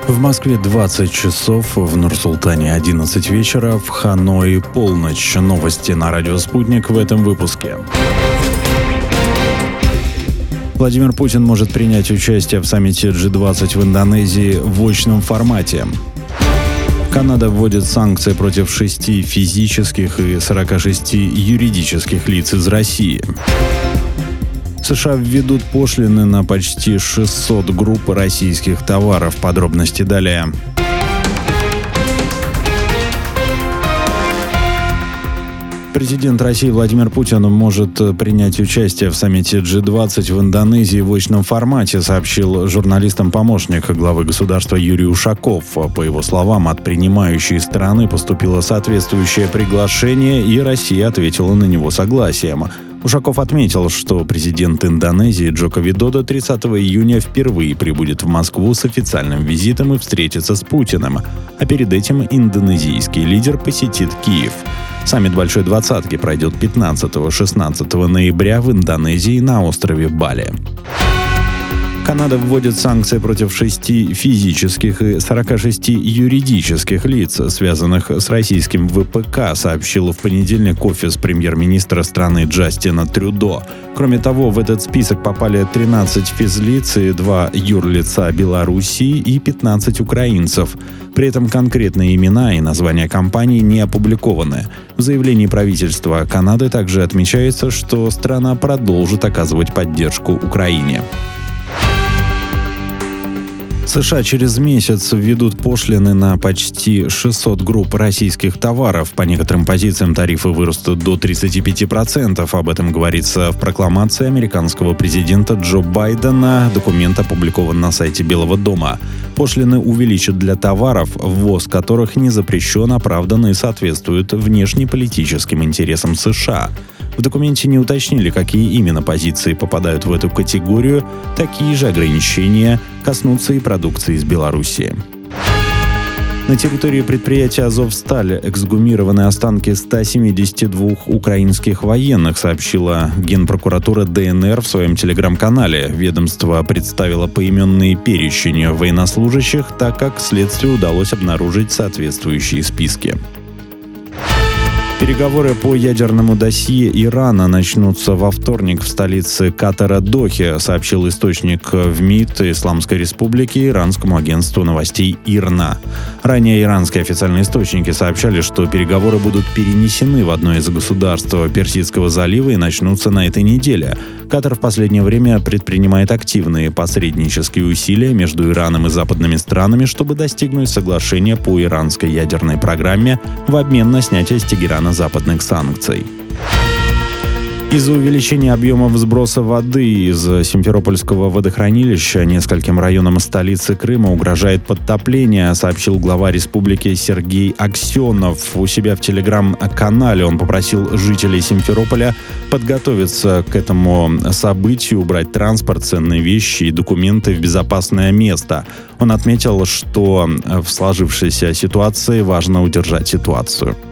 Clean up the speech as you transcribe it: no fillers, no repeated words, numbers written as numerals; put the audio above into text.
В Москве 20 часов, в Нур-Султане 11 вечера, в Ханое полночь. Новости на радио «Спутник» в этом выпуске. Владимир Путин может принять участие в саммите G20 в Индонезии в очном формате. Канада вводит санкции против 6 физических и 46 юридических лиц из России. США введут пошлины на почти 600 групп российских товаров. Подробности далее. Президент России Владимир Путин может принять участие в саммите G20 в Индонезии в очном формате, сообщил журналистам помощник главы государства Юрий Ушаков. По его словам, от принимающей стороны поступило соответствующее приглашение, и Россия ответила на него согласием. Ушаков отметил, что президент Индонезии Джоко Видодо 30 июня впервые прибудет в Москву с официальным визитом и встретится с Путиным, а перед этим индонезийский лидер посетит Киев. Саммит Большой Двадцатки пройдет 15-16 ноября в Индонезии на острове Бали. Канада вводит санкции против 6 физических и 46 юридических лиц, связанных с российским ВПК, сообщил в понедельник офис премьер-министра страны Джастина Трюдо. Кроме того, в этот список попали 13 физлиц и 2 юрлица Белоруссии и 15 украинцев. При этом конкретные имена и названия компаний не опубликованы. В заявлении правительства Канады также отмечается, что страна продолжит оказывать поддержку Украине. США через месяц введут пошлины на почти 600 групп российских товаров. По некоторым позициям тарифы вырастут до 35%. Об этом говорится в прокламации американского президента Джо Байдена. Документ опубликован на сайте Белого дома. Пошлины увеличат для товаров, ввоз которых не запрещен, оправдан и соответствует внешнеполитическим интересам США. В документе не уточнили, какие именно позиции попадают в эту категорию. Такие же ограничения коснутся и продукции из Белоруссии. На территории предприятия «Азовсталь» эксгумированы останки 172 украинских военных, сообщила Генпрокуратура ДНР в своем телеграм-канале. Ведомство представило поименные перечни военнослужащих, так как следствию удалось обнаружить соответствующие списки. Переговоры по ядерному досье Ирана начнутся во вторник в столице Катара Дохе, сообщил источник в МИД Исламской Республики иранскому агентству новостей ИРНА. Ранее иранские официальные источники сообщали, что переговоры будут перенесены в одно из государств Персидского залива и начнутся на этой неделе. Катар в последнее время предпринимает активные посреднические усилия между Ираном и западными странами, чтобы достигнуть соглашения по иранской ядерной программе в обмен на снятие с Тегерана западных санкций. Из-за увеличения объемов сброса воды из Симферопольского водохранилища нескольким районам столицы Крыма угрожает подтопление, сообщил глава республики Сергей Аксенов. У себя в телеграм-канале он попросил жителей Симферополя подготовиться к этому событию, убрать транспорт, ценные вещи и документы в безопасное место. Он отметил, что в сложившейся ситуации важно удержать ситуацию.